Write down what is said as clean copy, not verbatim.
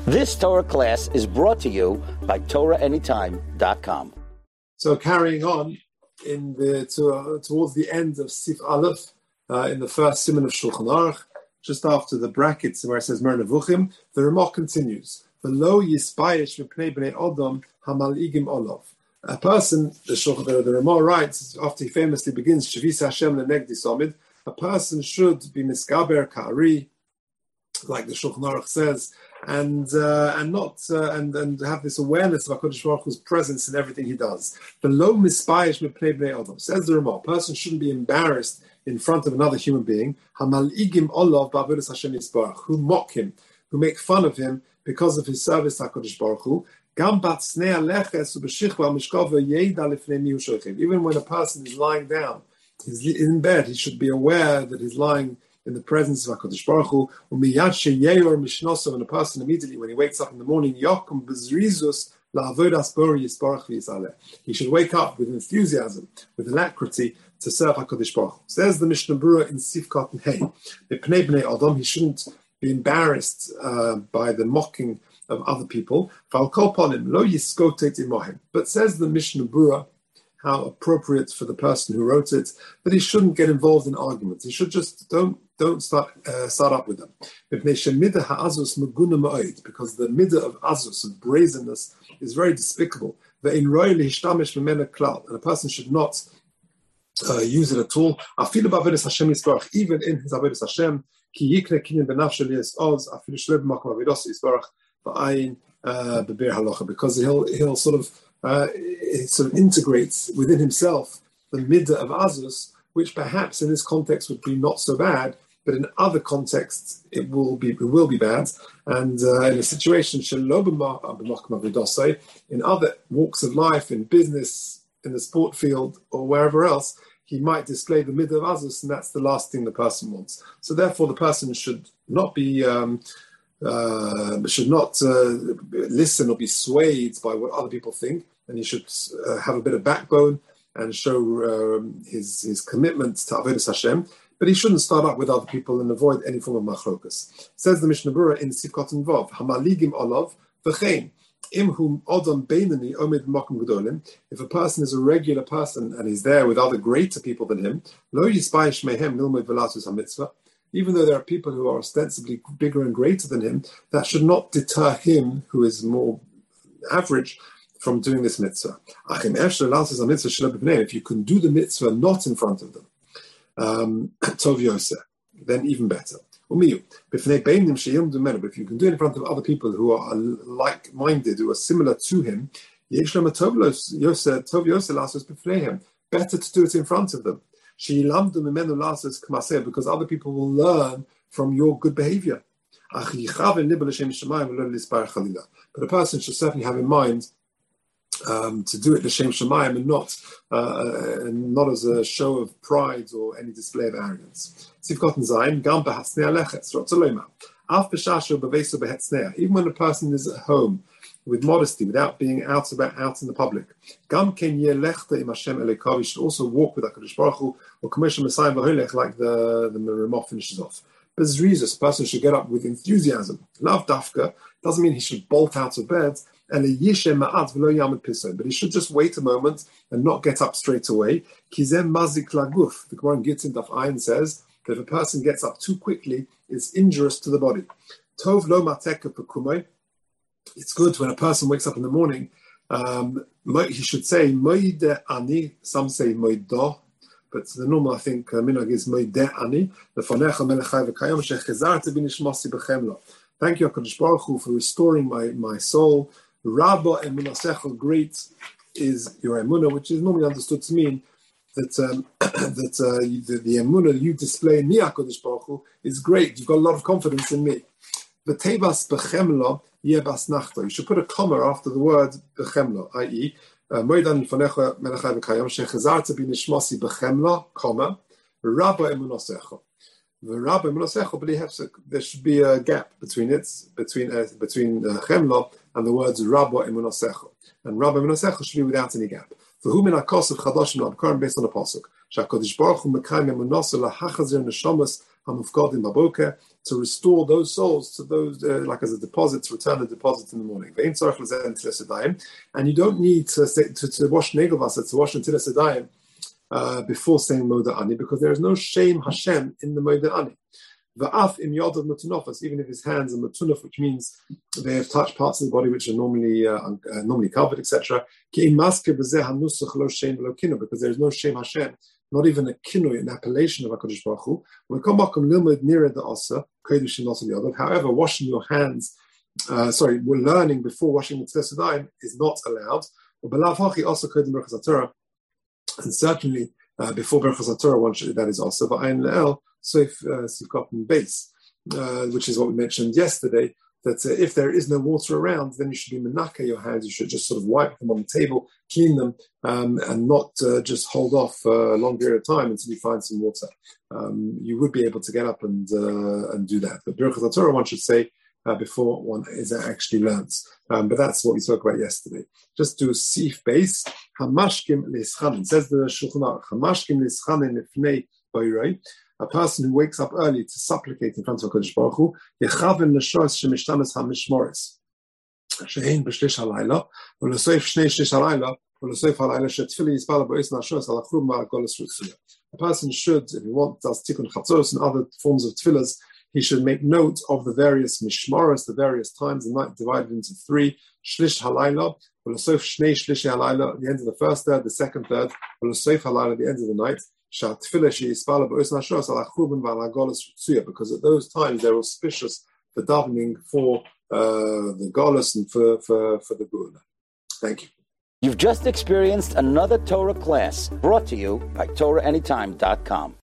This Torah class is brought to you by TorahAnytime.com. So carrying on towards the end of Sif Aleph, in the first siman of Shulchan Aruch, just after the brackets where it says Mer Nevuchim, the Ramah continues. V'lo yispayish v'pnei bnei Adam hamaligim olav. A person, the Ramah writes, after he famously begins Shavis Hashem lenegdi somid, a person should be misgaber ka'ari, like the Shulchan Aruch says, and have this awareness of HaKadosh Baruch Hu's presence in everything he does. The lo mispayish mipnei bnei Adam, says the Ramah, a person shouldn't be embarrassed in front of another human being, hamal'igim olav ba'avodas Hashem yisbarach, who mock him, who make fun of him because of his service to HaKadosh Baruch Hu. Gam batznei aleches ubeshichva mishkava yeida lifnei mi hu shochim. Even when a person is lying down, he's in bed, he should be aware that he's lying in the presence of HaKadosh Baruch Hu. Umiyad sheyeyor mishnosav, and a person immediately when he wakes up in the morning, yokum b'zrizus la'avodas bori yisbarach v'yisaleh. He should wake up with enthusiasm, with alacrity to serve HaKadosh Baruch Hu. Says the Mishnah Berurah in Sif Katan Hey, b'pnei bnei Adam, he shouldn't be embarrassed by the mocking of other people. But says the Mishnah Berurah, how appropriate for the person who wrote it, that he shouldn't get involved in arguments. He should just don't start up with them. Because the midah of azus, of brazenness, is very despicable. And a person should not use it at all. Even in his avodas Hashem, because he'll sort of integrates within himself the midah of azus, which perhaps in this context would be not so bad, but in other contexts it will be bad. And in a situation in other walks of life, in business, in the sport field, or wherever else, he might display the midah of azus, and that's the last thing the person wants. So therefore, the person should not be listen or be swayed by what other people think, and he should have a bit of backbone and show his commitment to avodas Hashem. But he shouldn't start up with other people and avoid any form of machlokas. Says the Mishnah Berurah in Sif Katan Vav, hamaligim olav v'chein. If a person is a regular person and he's there with other greater people than him, even though there are people who are ostensibly bigger and greater than him, that should not deter him, who is more average, from doing this mitzvah. If you can do the mitzvah not in front of them, tov yoseh, then even better. But if you can do it in front of other people who are like-minded, who are similar to him, better to do it in front of them. Because other people will learn from your good behavior. But a person should certainly have in mind to do it l'shem shamayim and not as a show of pride or any display of arrogance. Even when a person is at home with modesty, without being out in the public, you should also walk with HaKadosh Baruch Hu, or commercial Messiah like the Ramah finishes off. A person should get up with enthusiasm. Lav dafka doesn't mean he should bolt out of bed, but he should just wait a moment and not get up straight away. The Gemara in Gittin Daf Ayin says that if a person gets up too quickly, it's injurious to the body. Tov lo mateka pekumoy. It's good when a person wakes up in the morning. He should say moide ani. Some say moidah, but the normal, I think, minhag is moide ani. Thank you, HaKadosh Baruch Hu, for restoring my soul. Rabba emunasecha, great is your emunah, which is normally understood to mean that the emunah you display in me, HaKadosh Baruch Hu, is great. You've got a lot of confidence in me. The tebas bechemla yebas nachta. You should put a comma after the word bechemla, i.e., moedan fanecha melechai v'kayam shechazarta b'nishmasi bechemla, comma, Rabba emunasecha. The Rabba emunasecha, but there should be a gap between chemla and the words Rabba emunasecha. And Rabba emunasecha should be without any gap. For whom in a kos of chadashim l'abkarim based on a pasuk. Shakadosh Baruch Hu mekayim emunasa lahachazir neshamas hamufgadim baboker, to restore those souls to those, like as a deposit, to return the deposit in the morning. And you don't need to wash Negelwasser, to wash Netilas Yadayim before saying Moda Ani, because there is no shame Hashem in the Moda Ani. Va'af im yadav mutunafas, even if his hands are mutunaf, which means they have touched parts of the body which are normally covered, etc. Because there is no shame Hashem, not even a kinui, an appellation of HaKadosh Baruch Hu. However, washing your hands, we're learning before washing the Netilas Yadayim is not allowed. And certainly before Berachas HaTorah, one should, that is also V'ayin Le'el, Sifkot base, which is what we mentioned yesterday, that if there is no water around, then you should be menaka your hands. You should just sort of wipe them on the table, clean them, and not just hold off for a long period of time until you find some water. You would be able to get up and do that. But Berachas HaTorah, one should say before one is actually learns. But that's what we spoke about yesterday. Just do Sif base. Hamashkim Lischanin. Says the Shulchan Aruch. Hamashkim Lischanin Lifnei Boirei. A person who wakes up early to supplicate in front of HaKadosh Baruch Hu, Yechaven L'shos Shemishtamas HaMishmoris. She'ein b'shlish halayla, v'losoif shnei shlish halayla, v'losoif halayla she'tfili yisbala bo'is nashos alachrum ma'agolos rutsuya. A person should, if he wants, does tikkun chatzos and other forms of tefillas, he should make note of the various mishmoros, the various times, the night divided into three. Shlish halayla, v'losoif shnei shlish halayla, at the end of the first third, the second third, v'losoif halayla, at the end of the night. Because at those times they're auspicious for davening for the Golus and for the Geula. Thank you. You've just experienced another Torah class brought to you by TorahAnytime.com.